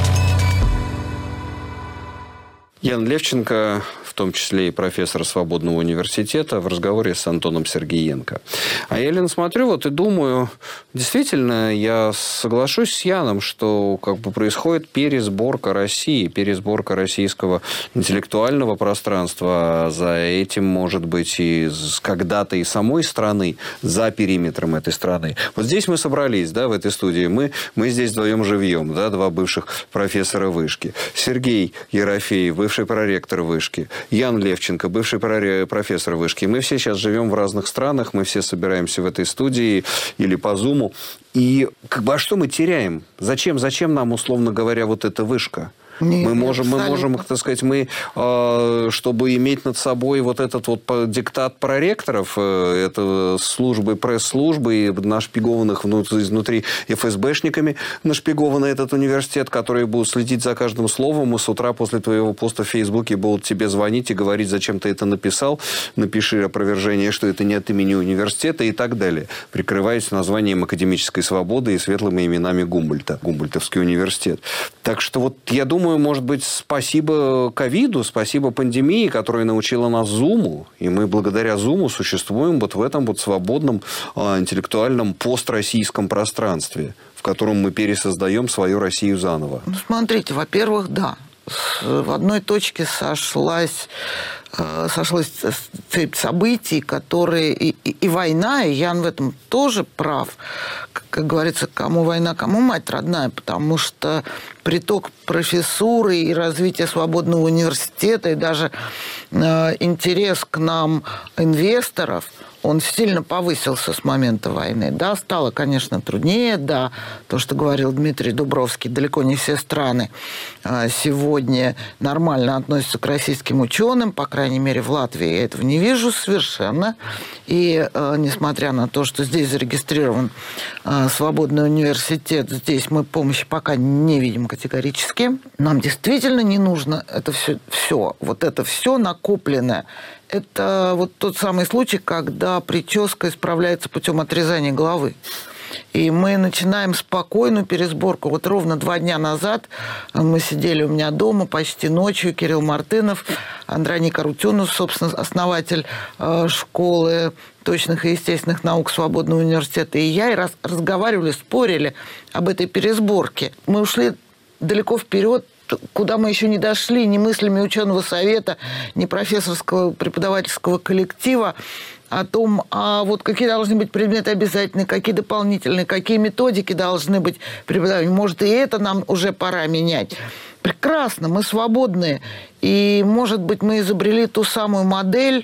Ян Левченко, в том числе и профессор Свободного университета, в разговоре с Антоном Сергеенко. А я, Лен, смотрю и думаю, действительно, я соглашусь с Яном, что происходит пересборка России, пересборка российского интеллектуального пространства. За этим, может быть, и когда-то и самой страны, за периметром этой страны. Вот здесь мы собрались, в этой студии. Мы здесь вдвоем живьем, два бывших профессора вышки. Сергей Ерофеев, вы бывший проректор Вышки, Ян Левченко, бывший профессор Вышки. Мы все сейчас живем в разных странах, мы все собираемся в этой студии или по Зуму. И а что мы теряем? Зачем нам, условно говоря, вот эта вышка? Мы можем, так сказать, чтобы иметь над собой вот этот вот диктат проректоров, это службы, пресс-службы, и нашпигованных изнутри ФСБшниками, нашпигованный этот университет, которые будут следить за каждым словом, и с утра после твоего поста в Фейсбуке будут тебе звонить и говорить, зачем ты это написал, напиши опровержение, что это не от имени университета и так далее, прикрываясь названием академической свободы и светлыми именами Гумбольдта, Гумбольдтовский университет. Так что вот я думаю, может быть, спасибо ковиду, спасибо пандемии, которая научила нас Зуму. И мы благодаря Зуму существуем вот в этом вот свободном интеллектуальном построссийском пространстве, в котором мы пересоздаем свою Россию заново. Ну, смотрите, во-первых, да. В одной точке сошлась цепь событий, которые... И война, и Ян в этом тоже прав. Как говорится, кому война, кому мать родная, потому что приток профессуры и развитие свободного университета, и даже интерес к нам инвесторов, он сильно повысился с момента войны. Да, стало, конечно, труднее, да, то, что говорил Дмитрий Дубровский, далеко не все страны сегодня нормально относятся к российским ученым, по крайней мере, в Латвии я этого не вижу совершенно. И несмотря на то, что здесь зарегистрирован свободный университет, здесь мы помощи пока не видим категорически. Нам действительно не нужно это все вот это все накопленное. Это вот тот самый случай, когда прическа исправляется путем отрезания головы. И мы начинаем спокойную пересборку. Вот ровно 2 дня назад мы сидели у меня дома почти ночью. Кирилл Мартынов, Андроник Арутюнов, собственно, основатель школы точных и естественных наук Свободного университета, и я, и разговаривали, спорили об этой пересборке. Мы ушли далеко вперед, куда мы еще не дошли, ни мыслями ученого совета, ни профессорского преподавательского коллектива, о том, а вот какие должны быть предметы обязательные, какие дополнительные, какие методики должны быть преподаваемы. Может, и это нам уже пора менять. Прекрасно, мы свободные. И, может быть, мы изобрели ту самую модель,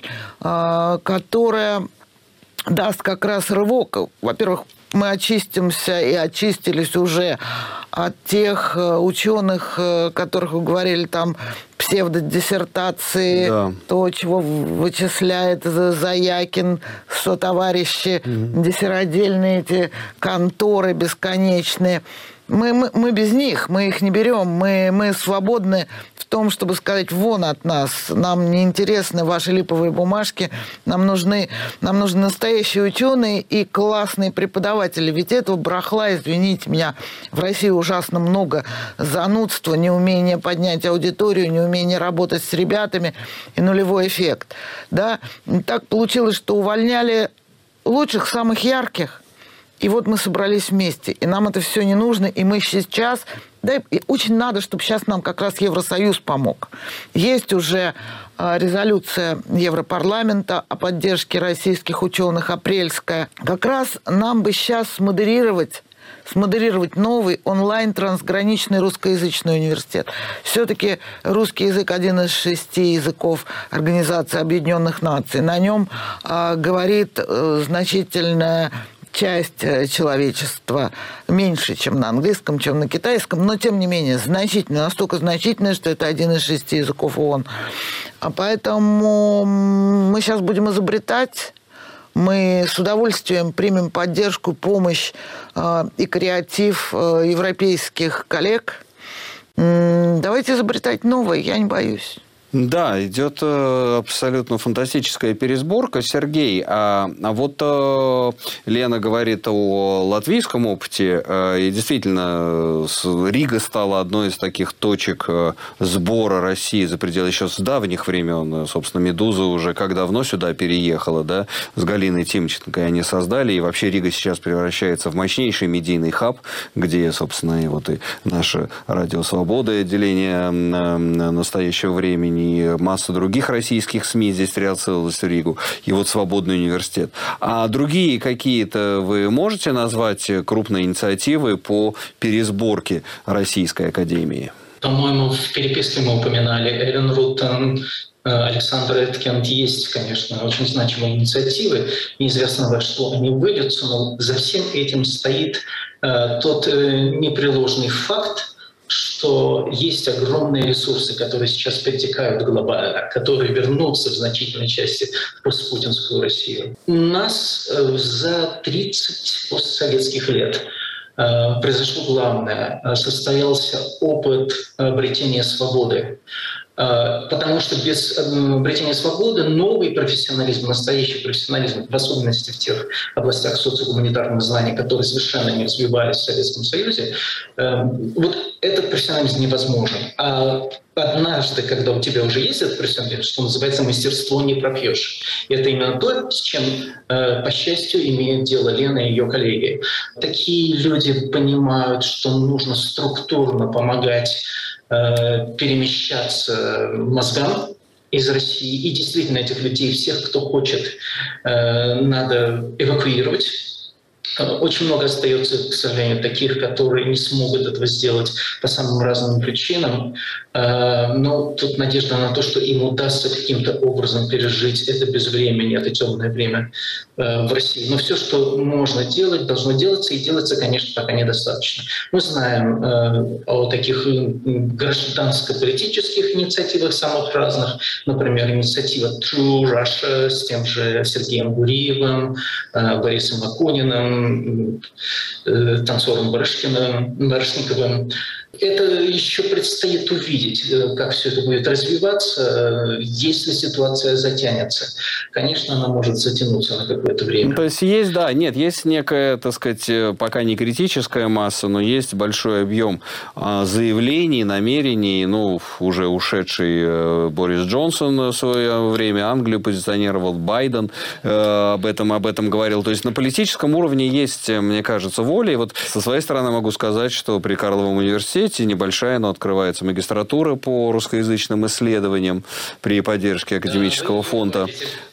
которая даст как раз рывок. Во-первых, мы очистимся и очистились уже от тех ученых, которых вы говорили, там, псевдодиссертации, да. То, чего вычисляет Заякин, сотоварищи, диссеродельные эти конторы бесконечные. Мы без них, мы их не берем, мы свободны в том, чтобы сказать, вон от нас, нам не интересны ваши липовые бумажки, нам нужны настоящие ученые и классные преподаватели. Ведь этого барахла, извините меня, в России ужасно много: занудства, неумение поднять аудиторию, неумение работать с ребятами и нулевой эффект. Да? Так получилось, что увольняли лучших, самых ярких. И вот мы собрались вместе, и нам это все не нужно, и мы сейчас... Да, и очень надо, чтобы сейчас нам как раз Евросоюз помог. Есть уже резолюция Европарламента о поддержке российских ученых, апрельская. Как раз нам бы сейчас смодерировать новый онлайн-трансграничный русскоязычный университет. Все-таки русский язык один из 6 языков Организации Объединенных Наций. На нем говорит значительная часть человечества, меньше, чем на английском, чем на китайском, но, тем не менее, значительно, настолько значительно, что это один из 6 языков ООН. А поэтому мы сейчас будем изобретать, мы с удовольствием примем поддержку, помощь и креатив европейских коллег. Давайте изобретать новое, я не боюсь. Да, идет абсолютно фантастическая пересборка. Сергей, а вот Лена говорит о латвийском опыте, и действительно Рига стала одной из таких точек сбора России за пределы еще с давних времен. Собственно, «Медуза» уже как давно сюда переехала, да, с Галиной Тимченко, и они создали, и вообще Рига сейчас превращается в мощнейший медийный хаб, где, собственно, и вот и наше «Радио Свобода», отделение настоящего времени, и масса других российских СМИ здесь целилась в Ригу, и вот «Свободный университет». А другие какие-то вы можете назвать крупные инициативы по пересборке Российской академии? По-моему, в переписке мы упоминали Эллен Руттон, Александр Эткинд. Есть, конечно, очень значимые инициативы. Неизвестно, во что они выльются, но за всем этим стоит тот непреложный факт, что есть огромные ресурсы, которые сейчас подтекают глобально, которые вернутся в значительной части в постпутинскую Россию. У нас за 30 постсоветских лет произошло главное. Состоялся опыт обретения свободы. Потому что без обретения свободы новый профессионализм, настоящий профессионализм, в особенности в тех областях социогуманитарного знания, которые совершенно не развивались в Советском Союзе, вот этот профессионализм невозможен. А однажды, когда у тебя уже есть этот профессионализм, что называется, мастерство не пропьешь. И это именно то, с чем, по счастью, имеет дело Лена и ее коллеги. Такие люди понимают, что нужно структурно помогать перемещаться мозгам из России. И действительно этих людей, всех, кто хочет, надо эвакуировать. Очень много остается, к сожалению, таких, которые не смогут этого сделать по самым разным причинам. Но тут надежда на то, что им удастся каким-то образом пережить это безвремение, это темное время в России. Но все, что можно делать, должно делаться, и делается, конечно, пока недостаточно. Мы знаем о таких гражданско-политических инициативах самых разных, например, инициатива True Russia с тем же Сергеем Гуриевым, Борисом Акуниным, танцором Барышниковым. Это еще предстоит увидеть, как все это будет развиваться, если ситуация затянется. Конечно, она может затянуться на какое-то время. Ну, то есть есть, да, нет, есть некая, так сказать, пока не критическая масса, но есть большой объем заявлений, намерений. Ну, уже ушедший Борис Джонсон в свое время Англию позиционировал, Байден об этом говорил. То есть на политическом уровне есть, мне кажется, воля. И вот со своей стороны могу сказать, что при Карловом университете небольшая, но открывается магистратура по русскоязычным исследованиям при поддержке академического фонда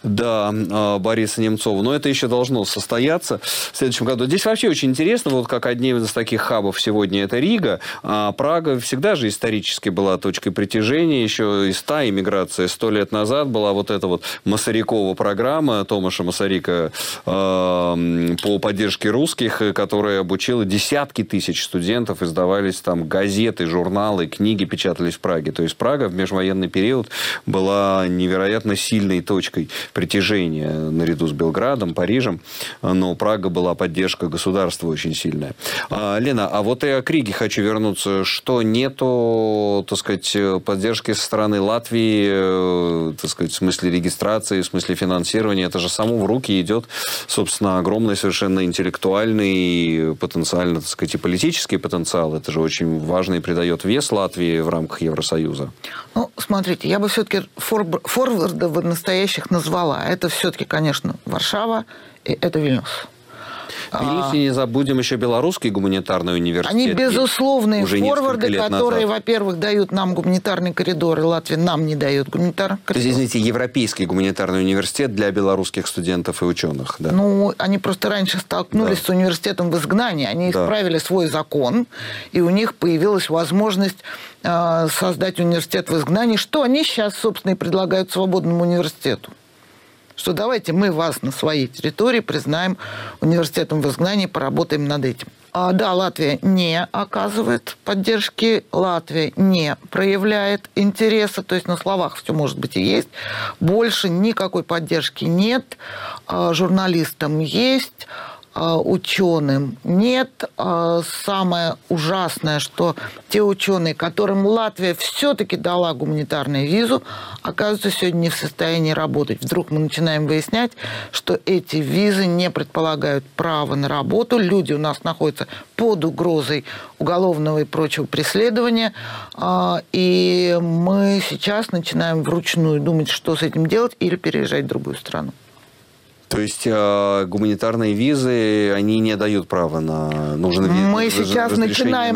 Бориса Немцова. Но это еще должно состояться в следующем году. Здесь вообще очень интересно, вот как одним из таких хабов сегодня это Рига. А Прага всегда же исторически была точкой притяжения. Еще из та иммиграция 100 лет назад была вот эта вот Масарикова программа Томаша Масарика по поддержке русских, которая обучила десятки тысяч студентов, издавались там газеты, журналы, книги печатались в Праге. То есть Прага в межвоенный период была невероятно сильной точкой притяжения наряду с Белградом, Парижем. Но Прага была поддержка государства очень сильная. Лена, а вот я к Риге хочу вернуться. Что нету, так сказать, поддержки со стороны Латвии, так сказать, в смысле регистрации, в смысле финансирования? Это же само в руки идет, собственно, огромный совершенно интеллектуальный, потенциально, так сказать, и политический потенциал. Это же очень важно и придает вес Латвии в рамках Евросоюза. Ну, смотрите, я бы все-таки форвардов настоящих назвала. Это все-таки, конечно, Варшава и это Вильнюс. И не забудем еще Белорусский гуманитарный университет. Они безусловные форварды, которые, во-первых, дают нам гуманитарный коридор, и Латвия нам не дает гуманитарный коридор. То есть, извините, Европейский гуманитарный университет для белорусских студентов и ученых. Да? Ну, они просто раньше столкнулись с университетом в изгнании. Они исправили свой закон, и у них появилась возможность создать университет в изгнании, что они сейчас, собственно, и предлагают свободному университету. Что давайте мы вас на своей территории признаем университетом в изгнании, поработаем над этим. Да, Латвия не оказывает поддержки, Латвия не проявляет интереса, то есть на словах все может быть и есть. Больше никакой поддержки нет, журналистам есть, ученым нет. Самое ужасное, что те ученые, которым Латвия все-таки дала гуманитарную визу, оказываются сегодня не в состоянии работать. Вдруг мы начинаем выяснять, что эти визы не предполагают права на работу. Люди у нас находятся под угрозой уголовного и прочего преследования. И мы сейчас начинаем вручную думать, что с этим делать, или переезжать в другую страну. То есть гуманитарные визы, они не дают права на нужные визы. Мы сейчас начинаем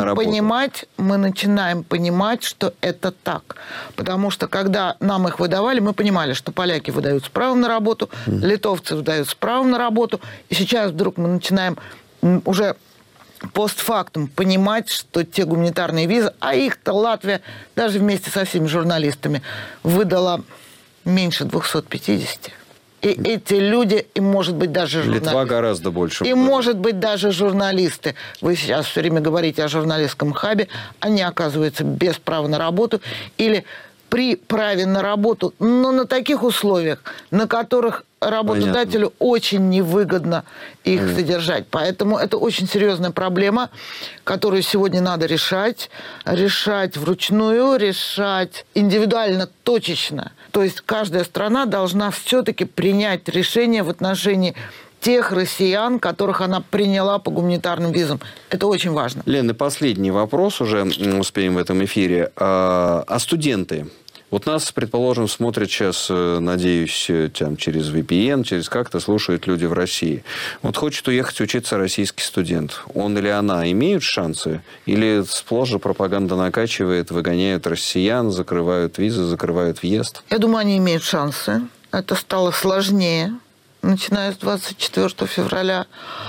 понимать, что это так. Потому что, когда нам их выдавали, мы понимали, что поляки выдают с правом на работу, литовцы выдают с правом на работу. И сейчас вдруг мы начинаем уже постфактум понимать, что те гуманитарные визы, а их-то Латвия даже вместе со всеми журналистами выдала меньше 250. И эти люди, и, может быть, даже журналисты. Литва гораздо больше. И, может быть, даже журналисты. Вы сейчас все время говорите о журналистском хабе. Они оказываются без права на работу или при праве на работу, но на таких условиях, на которых работодателю очень невыгодно их содержать. Поэтому это очень серьезная проблема, которую сегодня надо решать. Решать вручную, решать индивидуально, точечно. То есть каждая страна должна все-таки принять решение в отношении тех россиян, которых она приняла по гуманитарным визам. Это очень важно. Лена, последний вопрос уже успеем в этом эфире. А студенты? Вот нас, предположим, смотрят сейчас, надеюсь, там, через VPN, через как-то слушают люди в России. Вот хочет уехать учиться российский студент. Он или она имеют шансы? Или сплошь же пропаганда накачивает, выгоняют россиян, закрывают визы, закрывают въезд? Я думаю, они имеют шансы. Это стало сложнее, начиная с 24 февраля.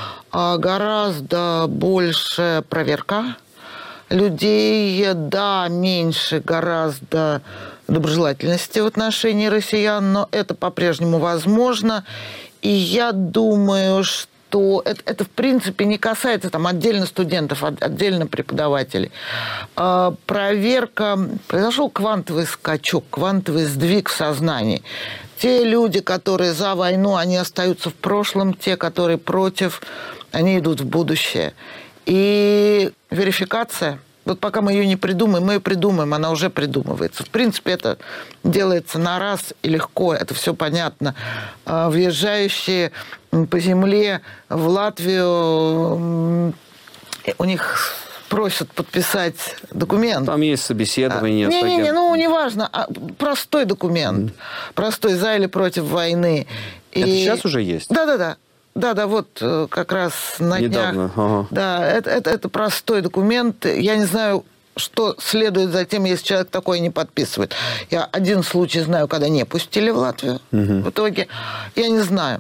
Гораздо больше проверка людей, да, меньше гораздо доброжелательности в отношении россиян, но это по-прежнему возможно. И я думаю, что это в принципе не касается там отдельно студентов, отдельно преподавателей. Проверка, произошел квантовый скачок, квантовый сдвиг в сознании. Те люди, которые за войну, они остаются в прошлом, те, которые против, они идут в будущее. И верификация, вот пока мы ее не придумаем, мы ее придумаем, она уже придумывается. В принципе, это делается на раз и легко, это все понятно. Въезжающие по земле в Латвию, у них просят подписать документ. Там есть собеседование. Не-не-не, ну, неважно. Простой документ. Простой за или против войны. Это сейчас уже есть? Да-да-да. Да, вот как раз на недавно. днях. Ага. Да, это простой документ. Я не знаю, что следует за тем, если человек такой не подписывает. Я один случай знаю, когда не пустили в Латвию. В итоге я не знаю.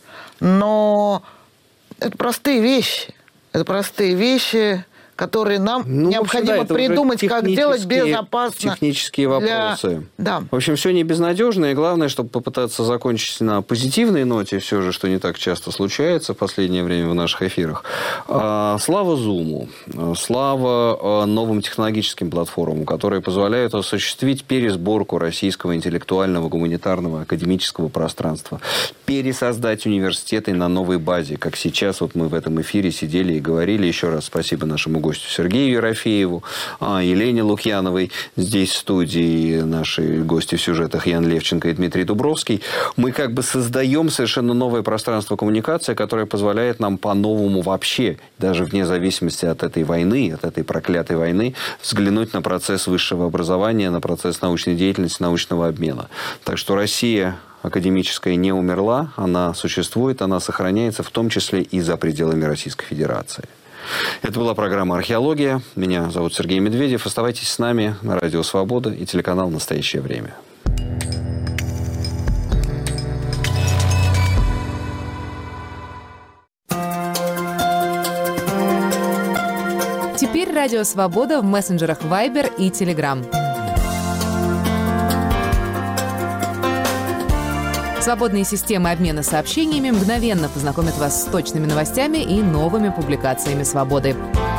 Но это простые вещи. Это простые вещи, которые нам необходимо придумать, как делать безопасно. Технические вопросы. Да. В общем, все не безнадежно. И главное, чтобы попытаться закончить на позитивной ноте, все же, что не так часто случается в последнее время в наших эфирах. Слава Zoom, слава новым технологическим платформам, которые позволяют осуществить пересборку российского интеллектуального, гуманитарного, академического пространства, пересоздать университеты на новой базе, как сейчас вот мы в этом эфире сидели и говорили. Еще раз спасибо нашему гостю Сергею Ерофееву, Елене Лукьяновой, здесь в студии наши гости в сюжетах Ян Левченко и Дмитрий Дубровский. Мы как бы создаем совершенно новое пространство коммуникации, которое позволяет нам по-новому вообще, даже вне зависимости от этой войны, от этой проклятой войны, взглянуть на процесс высшего образования, на процесс научной деятельности, научного обмена. Так что Россия академическая не умерла, она существует, она сохраняется, в том числе и за пределами Российской Федерации. Это была программа «Археология». Меня зовут Сергей Медведев. Оставайтесь с нами на Радио Свобода и телеканал «Настоящее время». Теперь Радио Свобода в мессенджерах Viber и Telegram. Свободные системы обмена сообщениями мгновенно познакомят вас с точными новостями и новыми публикациями «Свободы».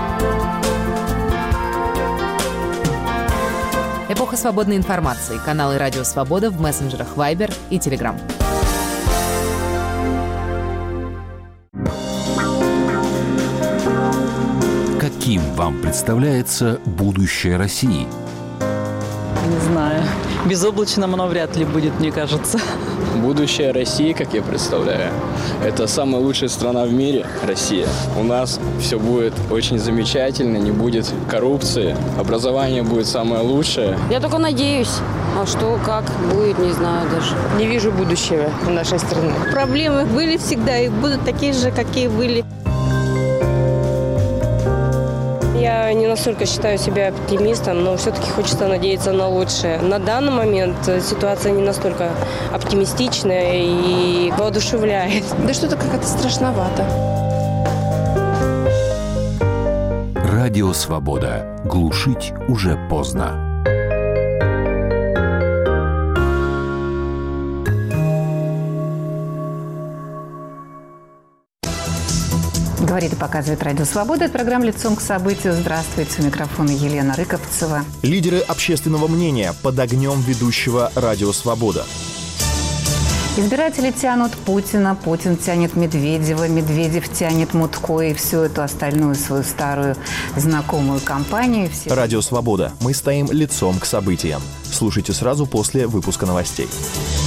Эпоха свободной информации. Каналы «Радио Свобода» в мессенджерах Viber и Telegram. Каким вам представляется будущее России? Не знаю. Безоблачным оно вряд ли будет, мне кажется. Будущее России, как я представляю, это самая лучшая страна в мире, Россия. У нас все будет очень замечательно, не будет коррупции, образование будет самое лучшее. Я только надеюсь. А что, как будет, не знаю даже. Не вижу будущего в нашей стране. Проблемы были всегда и будут такие же, какие были. Я не настолько считаю себя оптимистом, но все-таки хочется надеяться на лучшее. На данный момент ситуация не настолько оптимистичная и воодушевляет. Да что-то как-то страшновато. Радио «Свобода». Глушить уже поздно. Говорит и показывает Радио Свобода. Это программа «Лицом к событию». Здравствуйте. У микрофона Елена Рыковцева. Лидеры общественного мнения под огнем ведущего Радио Свобода. Избиратели тянут Путина, Путин тянет Медведева, Медведев тянет Мутко и всю эту остальную свою старую знакомую компанию. Радио Свобода. Мы стоим лицом к событиям. Слушайте сразу после выпуска новостей.